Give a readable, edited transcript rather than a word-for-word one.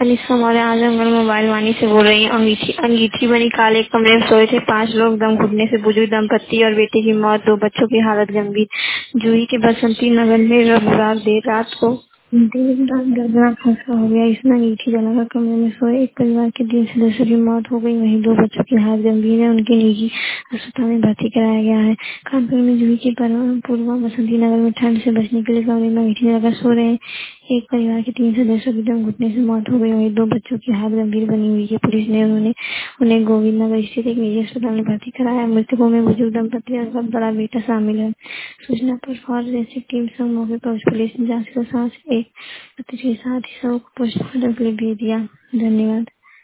Kanishka Maurya Azamgarh mobile Vani से बोल रही हूँ। अंगीठी अंगीठी बनी काले कमरे में सोए थे 5 लोग, दम घुटने से बुजुर्ग दंपत्ति और बेटे की मौत, 2 बच्चों की हालत गंभीर। जूही के बसंती नगर में रविवार देर रात को दर्दनाक हादसा हो गया। इसमें अंगीठी जलाकर कमरे में सोए एक परिवार के 3 सदस्यों की मौत हो गई, वहीं 2 बच्चों की हालत गंभीर है, उनकी निजी अस्पताल में भर्ती कराया गया है। कानपुर में जूही के पूर्वा बसंती नगर में ठंड से बचने के लिए कमरे में अंगीठी लगाकर सो रहे एक परिवार के 3 सदस्यों की दम घुटने से मौत हो गई, वहीं 2 बच्चों की हालत गंभीर बनी हुई है। पुलिस ने उन्हें गोविंद नगर स्थित एक निजी अस्पताल में भर्ती कराया। मृतकों में बुजुर्ग दंपति और उनका बड़ा बेटा शामिल है। सूचना पर फॉरेंसिक टीम संग मौके पर पुलिस ने जांच के साथ एक के साथ ही शव को पोस्टमार्टम के लिए भेज दिया। धन्यवाद।